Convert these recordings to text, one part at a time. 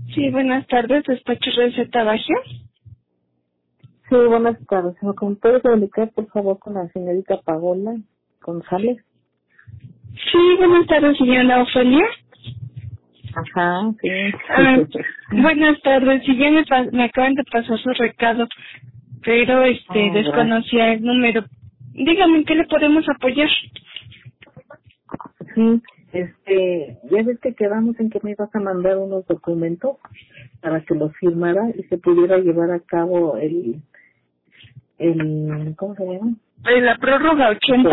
Sí, buenas tardes, despacho Receta Bagia. Sí, buenas tardes. ¿Me puedes comunicar, por favor, con la señorita Paola González? Sí, buenas tardes, señora Ofelia. Ajá, sí. Buenas tardes, sí, ya me acaban de pasar su recado, pero desconocía el número. Dígame, ¿en qué le podemos apoyar? Sí, ya ves que quedamos en que me ibas a mandar unos documentos para que los firmara y se pudiera llevar a cabo el ¿cómo se llama? La prórroga 80.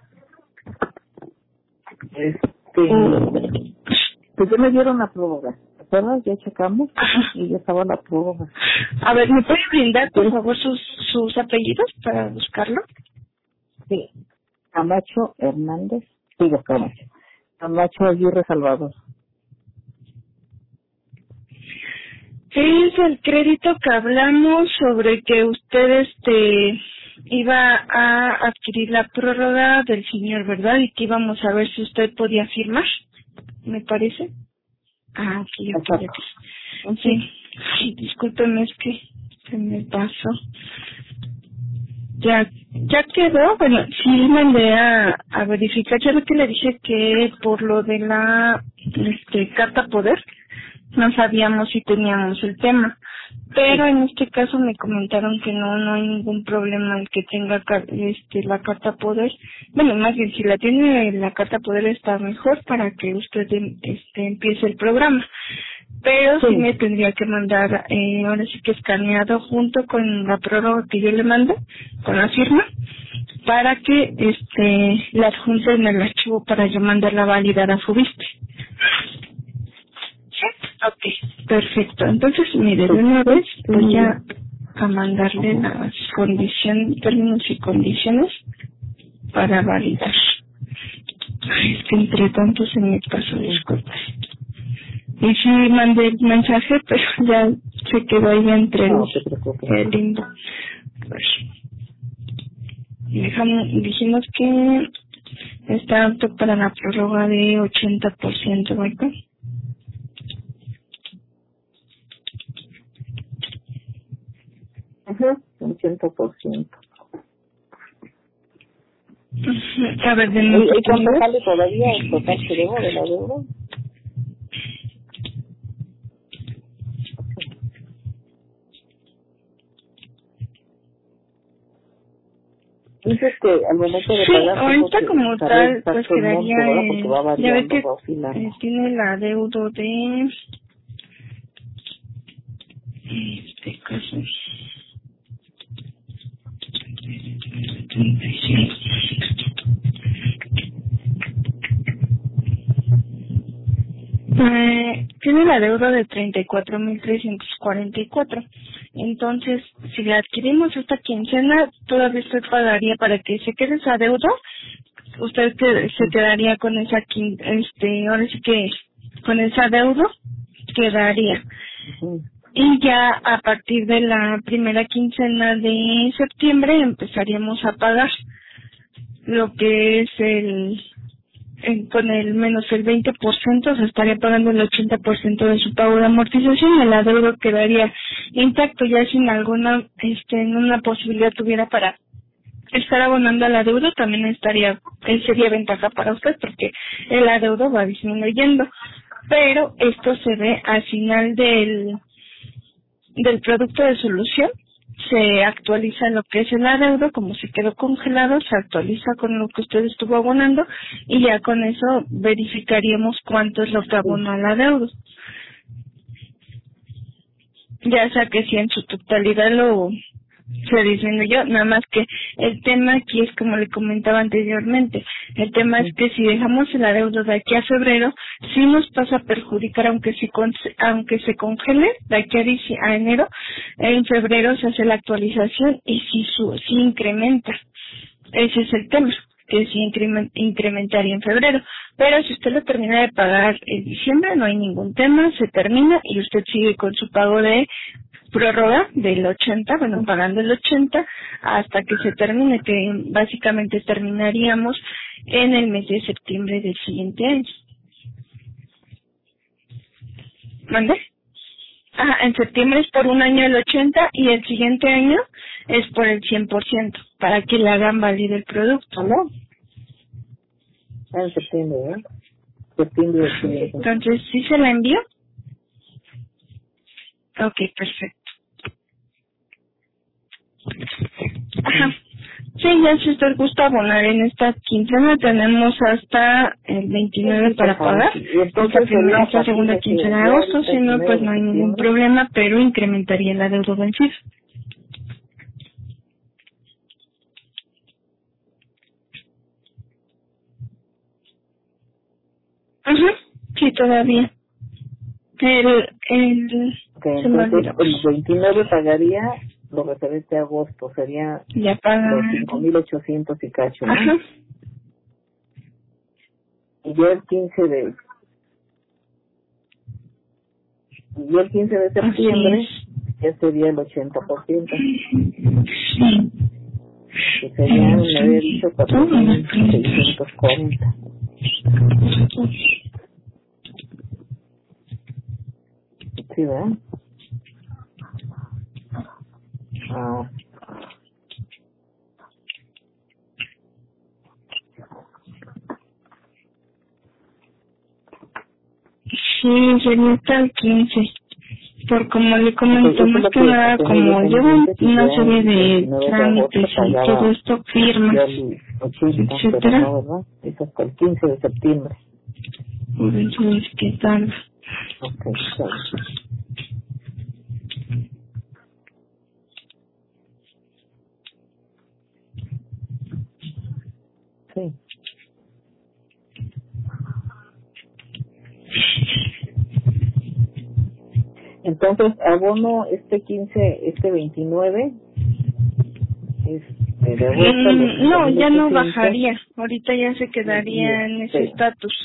Pues ya me dieron la prórroga, ¿te acuerdas? Ya checamos y ya estaba la prórroga. A ver, ¿me puede brindar, por favor, sus apellidos para buscarlo? Sí, Camacho Hernández, digo Camacho. Camacho Aguirre Salvador. Es el crédito que hablamos sobre que usted iba a adquirir la prórroga del señor, ¿verdad? Y que íbamos a ver si usted podía firmar, me parece. Ah, sí, ok. Sí, discúlpeme, es que se me pasó. Ya quedó. Bueno, sí mandé a verificar. Ya ve que le dije que por lo de la carta poder no sabíamos si teníamos el tema, pero en este caso me comentaron que no hay ningún problema el que tenga la carta poder. Bueno, más bien si la tiene la carta poder está mejor para que usted empiece el programa, pero sí me tendría que mandar ahora sí que escaneado junto con la prórroga que yo le mando con la firma para que la adjunte en el archivo para yo mandarla a validar a Fubiste. Ok, perfecto. Entonces, mire, de una vez voy a mandarle las términos y condiciones para validar. Ay, es que entre tanto se me pasó, disculpas. Y sí mandé el mensaje, pero ya se quedó ahí entre el limbo. Pues, dijimos que está apto para la prórroga de 80%, ¿verdad? Ajá, 80%. A ver, ¿Y cuánto sale todavía el total que debo de la deuda? Dices que al momento de pagar... ahorita como tal, pues quedaría ya ve que tiene la deuda de... caso... 35. Tiene la deuda de 34,344. Entonces, si la adquirimos esta quincena, todavía usted pagaría para que se quede esa deuda. Usted se quedaría con esa ahora sí que con esa deuda quedaría. Y ya a partir de la primera quincena de septiembre empezaríamos a pagar lo que es con el menos el 20%, se estaría pagando el 80% de su pago de amortización y el adeudo quedaría intacto, ya sin alguna en una posibilidad tuviera para estar abonando al adeudo, también sería ventaja para usted porque el adeudo va disminuyendo, pero esto se ve al final del producto de solución. Se actualiza lo que es el adeudo, como se quedó congelado, se actualiza con lo que usted estuvo abonando y ya con eso verificaríamos cuánto es lo que abona el adeudo. Ya sea que si en su totalidad se disminuyó, nada más que el tema aquí es como le comentaba anteriormente, el tema es que si dejamos el adeudo de aquí a febrero, sí nos pasa a perjudicar aunque se congele de aquí a enero, en febrero se hace la actualización y sí incrementa. Ese es el tema, que sí incrementaría en febrero. Pero si usted lo termina de pagar en diciembre, no hay ningún tema, se termina y usted sigue con su pago de prórroga del 80, pagando el 80 hasta que se termine, que básicamente terminaríamos en el mes de septiembre del siguiente año. ¿Mande? en septiembre es por un año el 80 y el siguiente año es por el 100% para que le hagan válido el producto. ¿No? En septiembre, ¿eh? Septiembre del siguiente. Entonces, ¿sí se la envió? Ok, perfecto. Ajá. Sí, ya si usted gusta abonar en esta quincena, tenemos hasta el 29 para pagar. Y entonces esta segunda quincena de agosto, si no, pues no hay ningún problema, pero incrementaría la deuda vencida. Ajá, sí, todavía. Okay, se me entonces olvidó. el 29 pagaría lo referente a agosto, sería Ya paga. los 5,800 y cacho, ¿no? Ajá. Y ya el 15 de septiembre ya sería el 80%. Sí. Que serían, me había dicho, 4,640. Sí, ¿verdad? Ah, Sí, sería hasta el 15. Por como le comento, más que nada, como llevo una serie de trámites y todo esto, firmas, etcétera. No, ¿verdad? Es hasta el 15 de septiembre. Por eso es que tarda. Ok, está bien. Sí. Entonces, abono este 15, este 29, de agosto. No, ya no bajaría. Ahorita ya se quedaría en ese estatus.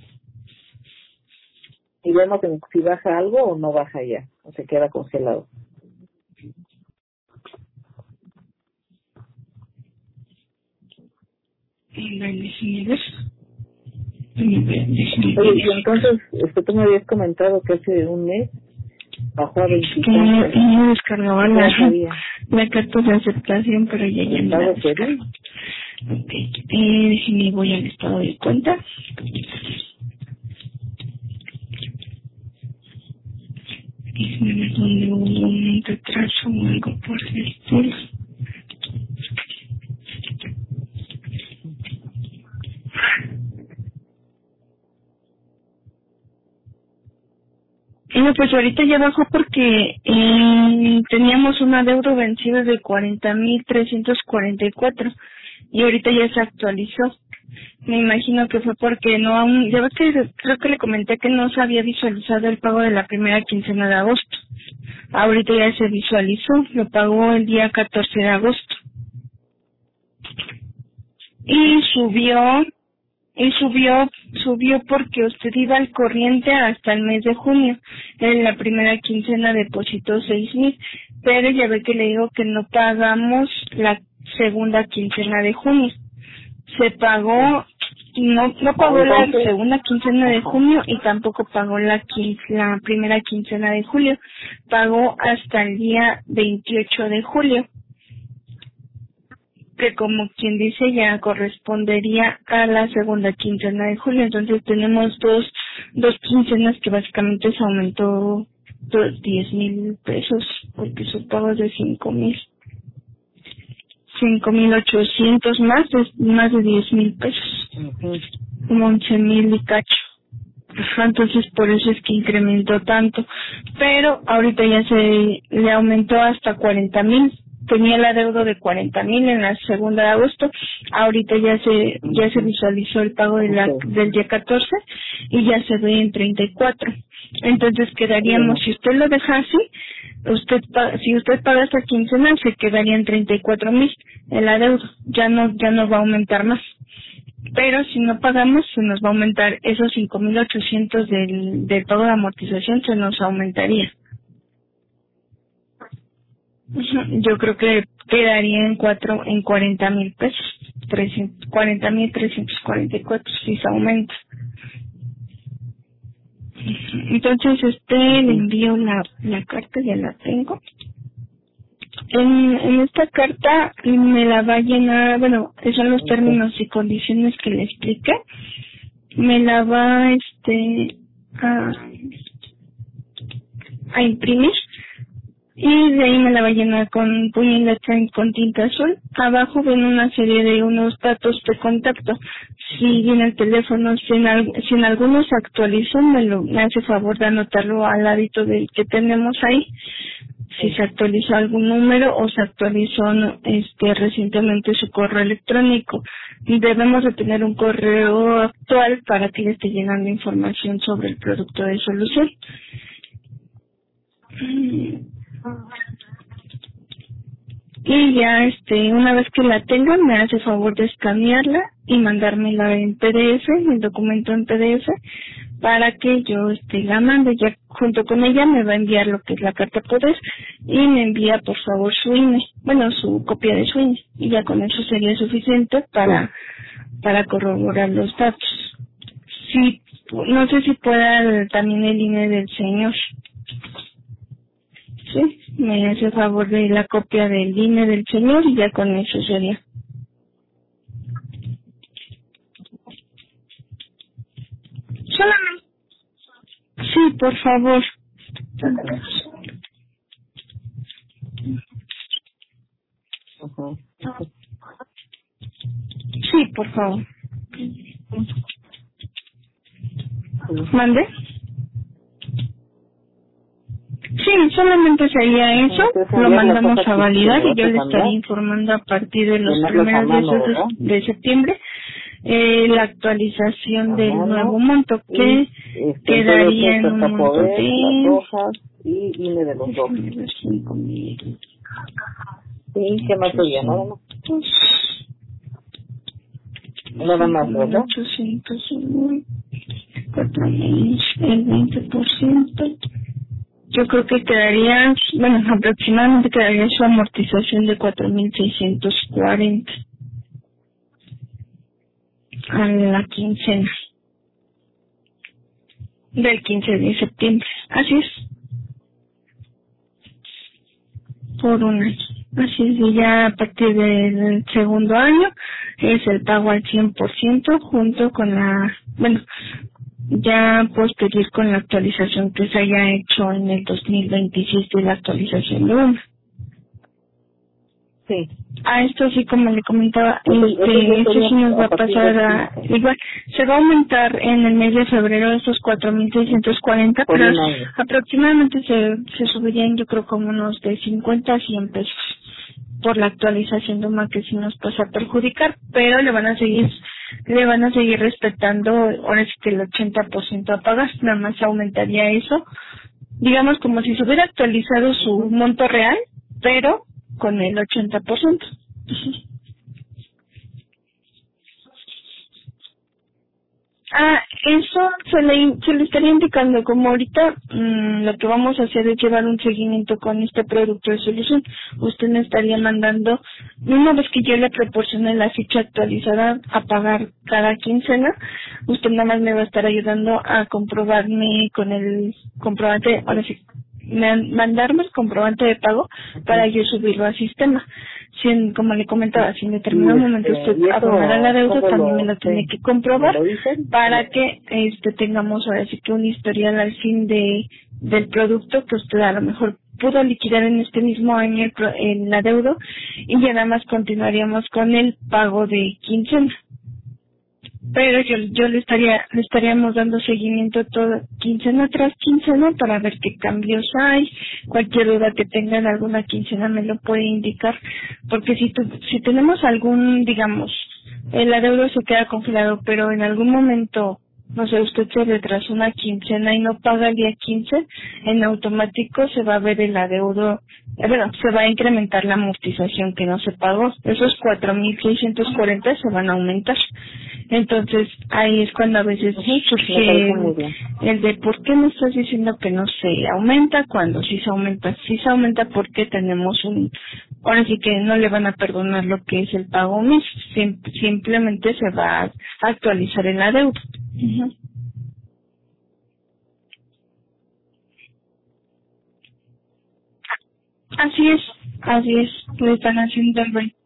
Y vemos si baja algo o no baja ya, o se queda congelado. Oye, y entonces, tú me habías comentado que hace un mes bajó a 20. Que no descargaba la carta de aceptación, pero ya no la descargo. Ok, déjenme, voy al estado de cuenta. Déjenme ver dónde hubo un retraso o algo por el estilo. No, pues ahorita ya bajó porque teníamos una deuda vencida de 40,344 y ahorita ya se actualizó. Me imagino que fue porque no aún, ya ves que creo que le comenté que no se había visualizado el pago de la primera quincena de agosto. Ahorita ya se visualizó, lo pagó el día 14 de agosto. Y subió porque usted iba al corriente hasta el mes de junio. En la primera quincena depositó 6,000, pero ya ve que le digo que no pagamos la segunda quincena de junio. Se pagó, no pagó la segunda quincena de junio y tampoco pagó la primera quincena de julio. Pagó hasta el día 28 de julio. Que como quien dice ya correspondería a la segunda quincena de julio. Entonces tenemos dos quincenas que básicamente se aumentó 10,000 pesos porque su pago es de 5,800 más de 10,000 pesos, como 11,000 y cacho. Ajá, entonces por eso es que incrementó tanto, pero ahorita ya se le aumentó hasta 40,000. Tenía la deuda de 40,000 en la segunda de agosto, ahorita ya se visualizó el pago del día 14 y ya se ve en 34. Entonces quedaríamos, si usted lo deja así, si usted paga esta quincena, se quedaría en 34,000 en la deuda, ya no va a aumentar más. Pero si no pagamos, se nos va a aumentar esos 5,800 del pago de amortización, se nos aumentaría. Yo creo que quedaría en 40,000 pesos, 40,344 si se aumenta. Entonces, le envío la carta, ya la tengo. En esta carta me la va a llenar, bueno, esos son los términos y condiciones que le expliqué. Me la va a imprimir y de ahí me la va a llenar con puño y letra y con tinta azul. Abajo ven una serie de unos datos de contacto. Si viene el teléfono, si en alguno se actualizó, me hace favor de anotarlo al ladito del que tenemos ahí. Si se actualizó algún número o se actualizó recientemente su correo electrónico. Y debemos de tener un correo actual para que le esté llenando información sobre el producto de solución. Y ya una vez que la tenga, me hace favor de escanearla y mandármela en PDF, el documento en PDF, para que yo la mande. Ya junto con ella me va a enviar lo que es la carta poder y me envía por favor su INE, bueno, su copia de su INE, y ya con eso sería suficiente para corroborar los datos. Sí, no sé si pueda también el INE del señor. Sí, me hace favor de la copia del INE del señor y ya con eso sería. Solamente. Sí, por favor. Sí, por favor. ¿Mande? Sí, solamente sería eso, lo mandamos a validar y yo le estaría informando a partir de los primeros días de septiembre la actualización del nuevo monto que quedaría en un monto de 5,000. Sí, ¿qué más sería? Nada más, ¿verdad? 801, 4,000, el 20%. Yo creo que quedaría, bueno, aproximadamente quedaría su amortización de 4,640 a la quincena del 15 de septiembre. Así es, por un año. Así es, y ya a partir del segundo año es el pago al 100% junto con ya posterior con la actualización que se haya hecho en el 2026 de la actualización de una. Sí. A esto sí, como le comentaba, esto sí nos va a pasar igual, se va a aumentar en el mes de febrero esos 4,640, pero aproximadamente se subirían yo creo como unos de 50 a 100 pesos por la actualización de una que sí nos pasa a perjudicar, pero le van a seguir respetando ahora sí que el 80% a pagar, nada más aumentaría eso, digamos como si se hubiera actualizado su monto real, pero con el 80%. Eso se le estaría indicando, como ahorita lo que vamos a hacer es llevar un seguimiento con este producto de solución. Usted me estaría mandando, una vez que yo le proporcione la ficha actualizada a pagar cada quincena, usted nada más me va a estar ayudando a comprobarme con el comprobante, ahora sí, mandarme el comprobante de pago para yo subirlo al sistema. Como le comentaba, si en determinado momento usted abonará la deuda, también me lo tiene que comprobar para que tengamos ahora sí que un historial al fin del producto que usted a lo mejor pudo liquidar en este mismo año en la deuda y ya nada más continuaríamos con el pago de quincena. Pero yo le estaríamos dando seguimiento toda quincena tras quincena para ver qué cambios hay. Cualquier duda que tengan alguna quincena me lo puede indicar, porque si tenemos algún, digamos, el adeudo se queda congelado, pero en algún momento, no sé, usted se retrasó una quincena y no paga el día 15, en automático se va a ver el adeudo, se va a incrementar la amortización que no se pagó. Esos 4,640 se van a aumentar. Entonces, ahí es cuando a veces surge el de ¿por qué me estás diciendo que no se aumenta cuando sí se aumenta? Sí se aumenta porque tenemos ahora sí que no le van a perdonar lo que es el pago mes, simplemente se va a actualizar en la deuda. Así es, le están haciendo el rey.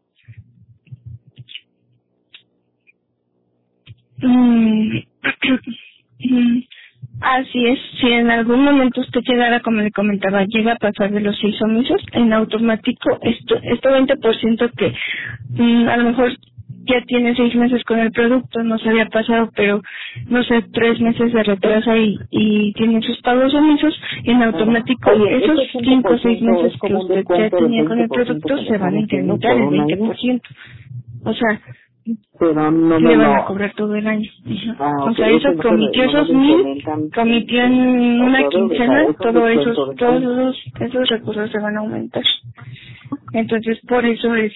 Así es, si en algún momento usted llegara, como le comentaba, llega a pasar de los 6 omisos, en automático este 20% que a lo mejor ya tiene 6 meses con el producto, no se había pasado, pero no sé, 3 meses de retraso y tiene sus pagos omisos, en automático esos 5 o 6 meses que usted ya tenía con el producto se van a incrementar el 20%. O sea, pero no le van a cobrar todo el año. O sea, eso cometió esos 1,000, cometió en una quincena, todos esos recursos se van a aumentar. Entonces, por eso es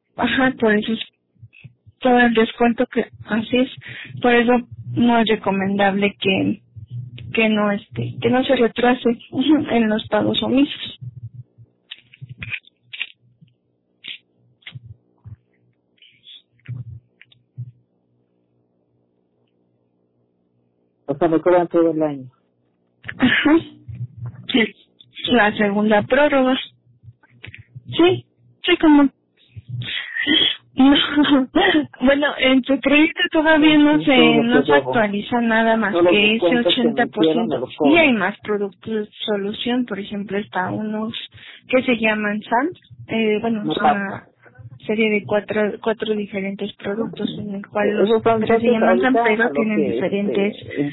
todo el descuento que, así es, por eso no es recomendable que no se retrase en los pagos omisos. O sea, me cobran todo el año. Ajá. Sí. La segunda prórroga. Sí, como... No. Bueno, en tu crédito todavía no se actualiza nada más que ese 80%. Y hay más productos de solución, por ejemplo, está unos que se llaman SAM, una serie de cuatro diferentes productos en el cual los tres se llaman SAM, pero tienen diferentes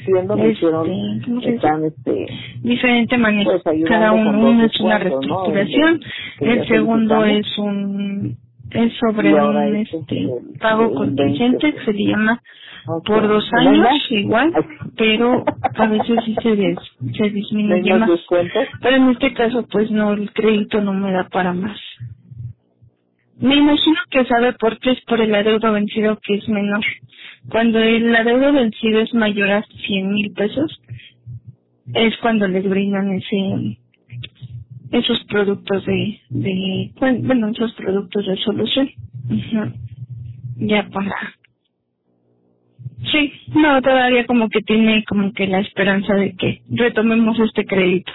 diferente manejo. Cada uno es una reestructuración, el segundo es sobre un pago contingente que se le llama por 2 años igual, pero a veces sí se disminuye más. Pero en este caso pues no, el crédito no me da para más. Me imagino que sabe por qué, es por el adeudo vencido que es menor. Cuando el adeudo vencido es mayor a 100,000 pesos, es cuando les brindan esos productos esos productos de solución. Ya para... Sí, no, todavía como que tiene como que la esperanza de que retomemos este crédito.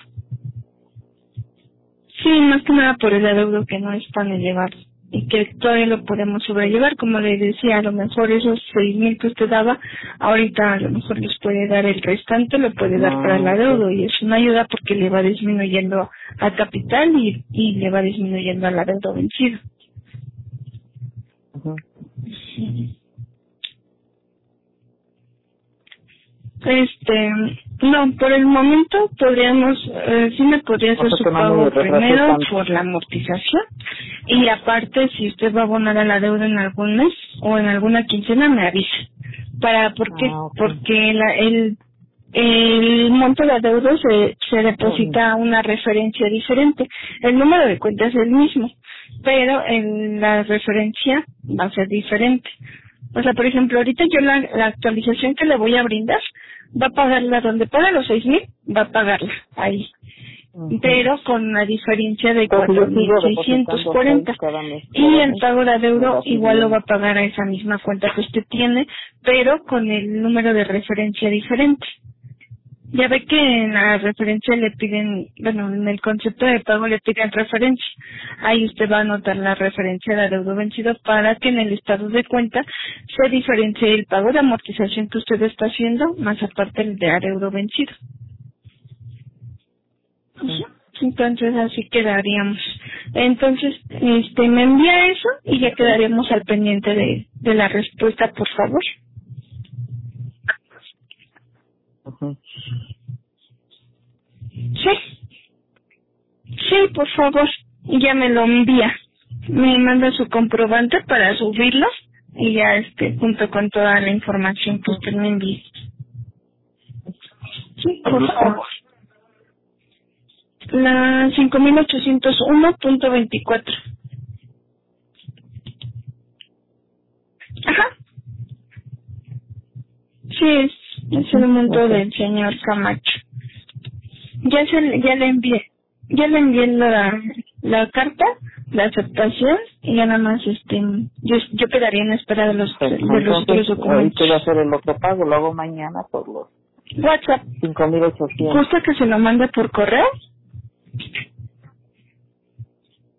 Sí, más que nada por el adeudo que no es tan elevado y que todavía lo podemos sobrellevar. Como le decía, a lo mejor esos 6,000 que usted daba, ahorita a lo mejor les puede dar el restante, lo puede dar para el adeudo, y es una ayuda porque le va disminuyendo al capital y le va disminuyendo al adeudo vencido. No, por el momento podríamos, sí me podría hacer su pago primero por la amortización, y aparte si usted va a abonar a la deuda en algún mes o en alguna quincena me avisa. ¿Por qué? Porque el monto de adeudo se deposita a una referencia diferente. El número de cuenta es el mismo, pero la referencia va a ser diferente. O sea, por ejemplo, ahorita yo la actualización que le voy a brindar, va a pagarla donde paga los 6,000, va a pagarla ahí. Pero con la diferencia de 4,640. Y el pago de adeudo igual lo va a pagar a esa misma cuenta que usted tiene, pero con el número de referencia diferente. Ya ve que en la referencia le piden, en el concepto de pago le piden referencia. Ahí usted va a anotar la referencia de adeudo vencido para que en el estado de cuenta se diferencie el pago de amortización que usted está haciendo, más aparte el de adeudo vencido. Entonces así quedaríamos. Entonces, me envía eso y ya quedaríamos al pendiente de la respuesta, por favor. Sí, por favor, ya me lo envía. Me manda su comprobante para subirlo y ya junto con toda la información que usted me envíe. Sí, por favor. La 5801.24. Ajá. Sí, es el monto del señor Camacho. Ya le envié la carta, la aceptación, y ya nada más yo quedaría en espera de los otros documentos. Hoy quiero hacer el otro pago, lo hago mañana por los WhatsApp. 5,800. ¿Gusta que se lo mande por correo?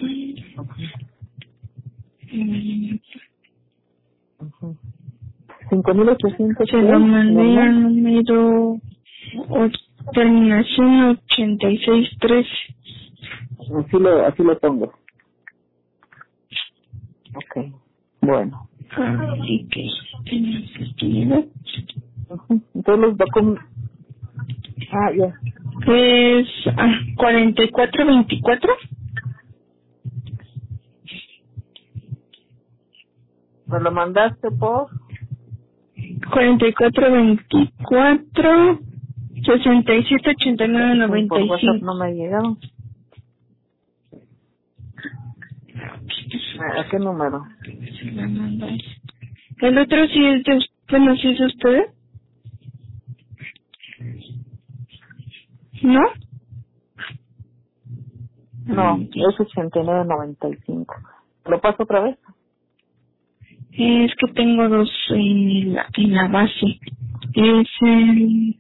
Ujú. 5,800. Se lo mandé al número terminación 8613. Así lo pongo. Ok, bueno. Así que tenemos actividad. Entonces los documentos... ya. Es 4424. ¿Me lo mandaste por? 4424 678995. Por WhatsApp no me ha llegado. ¿A qué número? Se la mando. El otro sí es de... Bueno, ¿sí es usted? ¿No? No, es 8995. ¿Lo paso otra vez? Es que tengo dos en la base. Es el...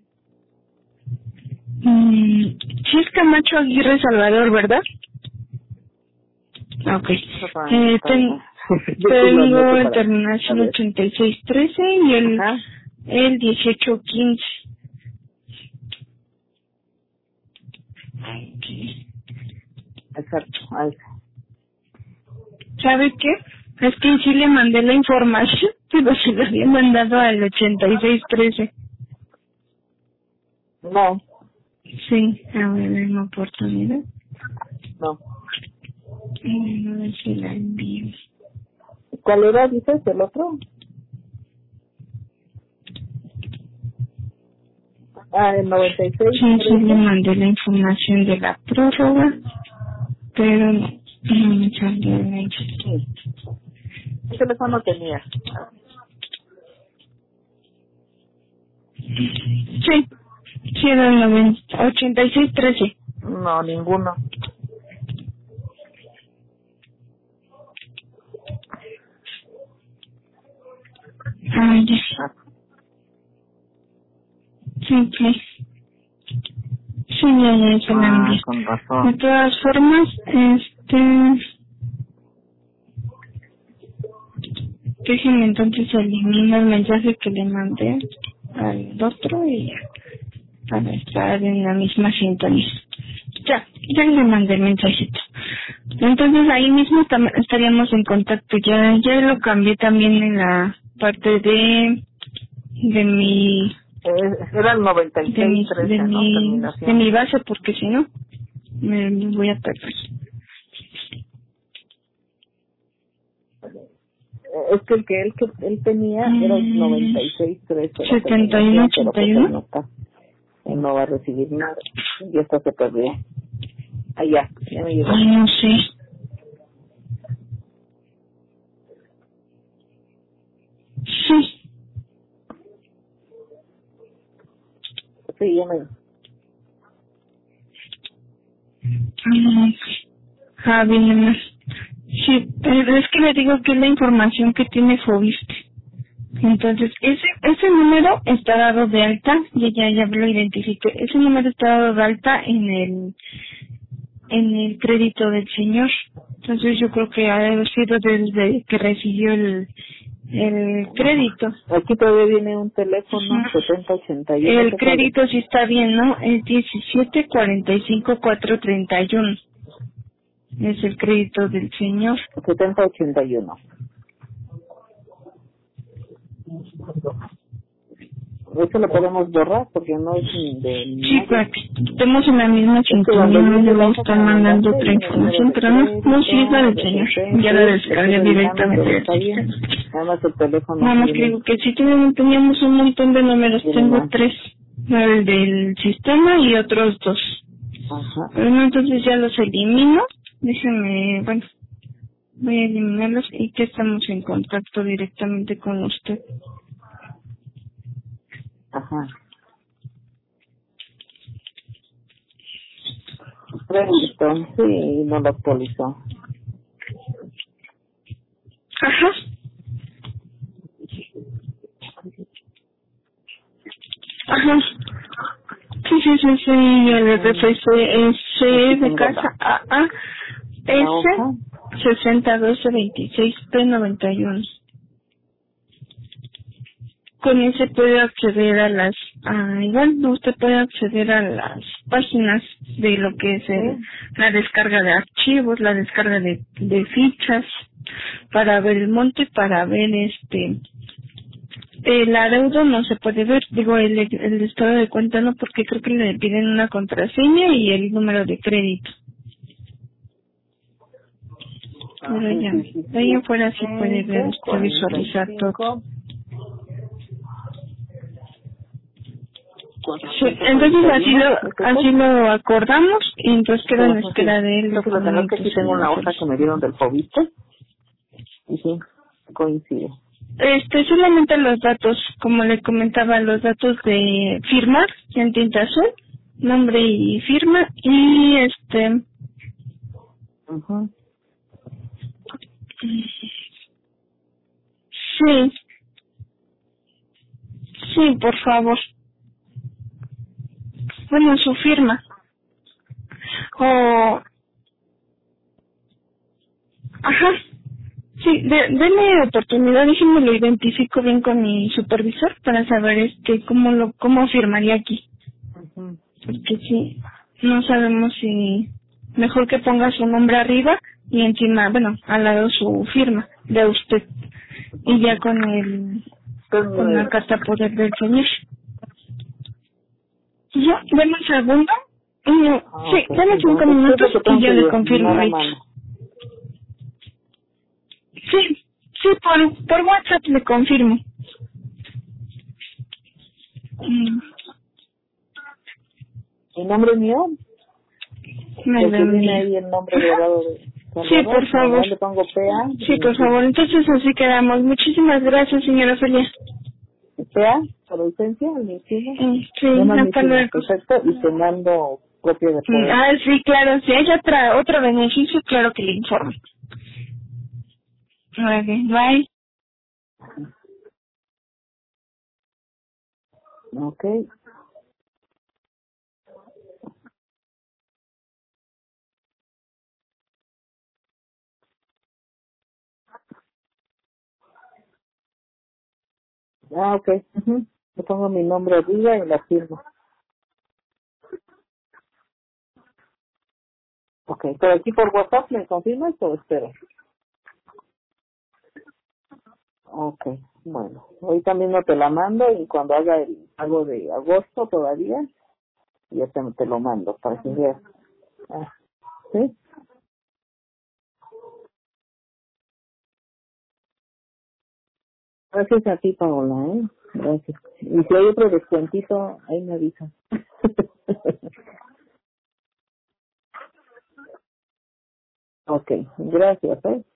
sí es Camacho Aguirre Salvador, ¿verdad? Ok. Tengo el terminación 8613 y el 1815. Exacto. ¿Sabe qué? Es que sí le mandé la información, pero se la había mandado al 8613. No. Sí, a ver, en oportunidad. No. A ver si la envío. ¿Cuál era, dices, el otro? El 96. Sí, le mandé la información de la prórroga, pero no me salió de ahí. ¿Qué teléfono tenía? Sí, era el 8613. No, ninguno. Ya. Sí, sí, ya se la envié. Con razón. De todas formas, déjenme entonces eliminar el mensaje que le mandé al otro y ya, para estar en la misma sintonía. Ya le mandé el mensajito. Entonces ahí mismo estaríamos en contacto. Ya lo cambié también en la parte de mi... Era el 9613, ¿no? De mi base, porque si no, me voy a perder. Es que el que él tenía era el 9613. 7181. Él no va a recibir nada. Y esto se perdió. Ya me llegó. Ay, no sé. Sí. Sí, ya me... Javi, nomás. Sí, pero es que le digo que es la información que tiene Fobiste. Entonces, ese número está dado de alta, y ya lo identifiqué. Ese número está dado de alta en el crédito del señor. Entonces yo creo que ha sido desde que recibió el crédito. Aquí todavía viene un teléfono 7081. El crédito sí está bien, ¿no? Es 1745431. Es el crédito del señor. 7081. Eso lo podemos borrar porque no es de... Sí, para que estemos en la misma sintonía, no le voy a estar mandando otra información, pero no, sí es la del señor. Ya la descargué directamente del sistema. Nada más el teléfono. Nada más que digo que sí teníamos un montón de números, tengo 3. El del sistema y otros 2. Ajá. Pero no, entonces ya los elimino. Déjenme, voy a eliminarlos y que estamos en contacto directamente con usted. Ajá. Crédito, sí, no lo actualizó. Ajá. Ajá. Sí, el RFC de casa AA La hoja. S601226P91. Con ese puede acceder a las, igual usted puede acceder a las páginas de lo que es la descarga de archivos, la descarga de fichas, para ver el monte, para ver el adeudo no se puede ver, digo el estado de cuenta no, porque creo que le piden una contraseña y el número de crédito. Pero ya, de ahí afuera sí puede ver, visualizar todo. Sí, entonces así lo acordamos y entonces queda en espera de él. Lo que aquí tengo una hoja que me dieron del FOBISTE y sí, coincide. Solamente los datos, como le comentaba, los datos de firmar en tinta azul, nombre y firma y Uh-huh. Sí, por favor. Bueno, su firma. Ajá. Sí, denme oportunidad, déjenme lo identifico bien con mi supervisor para saber cómo firmaría aquí. Uh-huh. Porque sí, no sabemos si mejor que ponga su nombre arriba y encima, bueno, al lado su firma de usted y ya con la carta poder del señor. Ya, deme un segundo. Sí, deme 5 minutos y ya le confirmo ahorita. Sí, por WhatsApp le confirmo. ¿El nombre mío? Me lo viene ahí el nombre grabado de Salvador. Sí, por favor. Le pongo PA. Sí, por favor. Entonces así quedamos. Muchísimas gracias, señora Celia. PA, por ausencia, al inicio. Sí, hasta luego. Perfecto, y te mando copia de poder. Sí, claro. Si hay otro beneficio, claro que le informo. Ok, bye. Ok. Ok. Uh-huh. Le pongo mi nombre arriba y la firmo. Ok, pero aquí por WhatsApp me confirmas o espero. Ok, bueno, hoy también no te la mando y cuando haga el pago de agosto todavía, ya te lo mando para que veas. ¿Sí? Gracias a ti, Paola, ¿eh? Gracias. Y si hay otro descuentito, ahí me avisan. Ok, gracias, ¿eh?